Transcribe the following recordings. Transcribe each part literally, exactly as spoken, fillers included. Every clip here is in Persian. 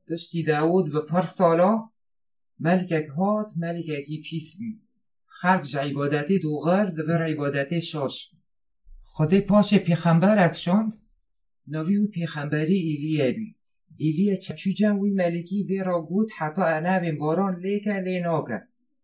پشتی داود به پر سالا ملکک هات ملککی پیس بی خلق جا عبادتی دوغر دبر عبادتی شاش خدا پاش پیغمبر اکشاند نوی و پیغمبری ایلیه بی ایلیه چو جنوی ملکی بیرا گود حتی انا بین باران لیکه لی ناکه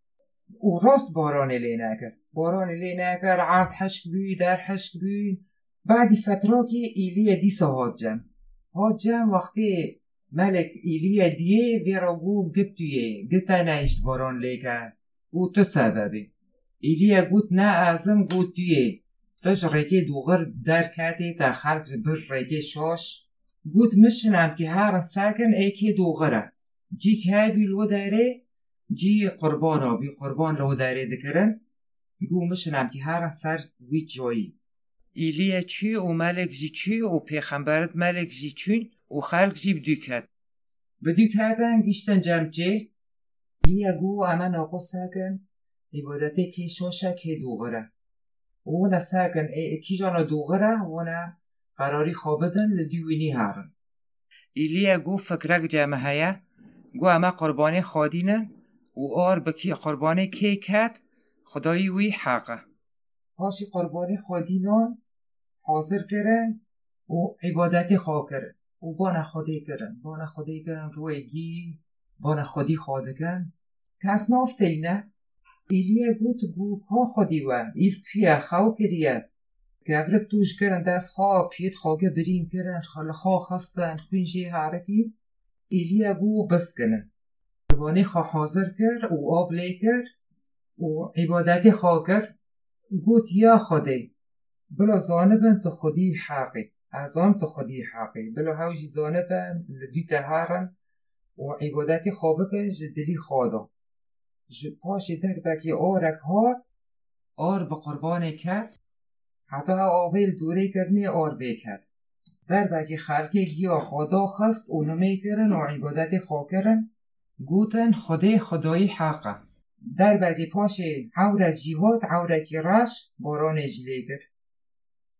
و راست باران لی ناکه باران لی ناکه عرض حشک بی در حشک بی بعدی فترا که ایلیه دیسا هات جن هات جن وقتی ملک ایلیه دیه بیرا گود گتویه گتا نایشت باران لیکه او تو سببه ایلیه گود نه اعظم گود تویه تاج رگه دوغر در کتی تا خلق بر رگه شاش گود مشنم که هرن ساکن ایکی دوغره جی که بی لو داره جی قربانا بی قربان لو داره دکرن گو مشنم که هرن سر وی جایی ایلیه چی و ملک جی چی و پیغمبرت ملک جی چون و خلق جی بدو کت بدو کتن گیشتن جمعه ایلیه گو اما ناقو ساکن عبادته که شاشه که دوغره ونا ساكن كي جانا دوغرة ونا قراري خوابدن لديويني هارن إليا قو فكرك جامع هيا قو اما قرباني خادينن و آر بكي قرباني كي كات خداي وي حاقه هاشي قرباني خادينان حاضر کرن و عبادتي خواه کرن و بانا خودي کرن بانا خودي کرن روی گی بانا خودي خواده کن کس نافته نه ایلیه گوت گو ها خودی و ایل کیه خواو کریه گورب توش کرن دست خواه پیت خواهگه برین کرن خال خواه خستن خوینجی هارکی ایلیه گو بس کنن قربانی خواه حاضر کر و آب لی کر و عبادتی خواه کر گوت یا خودی بلا زانبن تو خودی حقی ازان تو خودی حقی بلا هاوجی زانبن لدی تهارن و عبادتی خواه بکن جدلی خوادا پاش در بکی آرک هات آر به قربان کت حتی آویل دوره کرنی آر بکرد در بکی خلقی گیا خدا خست و نمی کرن و عبادت خواه کرن گوتن خدای خدای حقه در بکی پاش عورک جیهات عورکی رش باران جلی کرد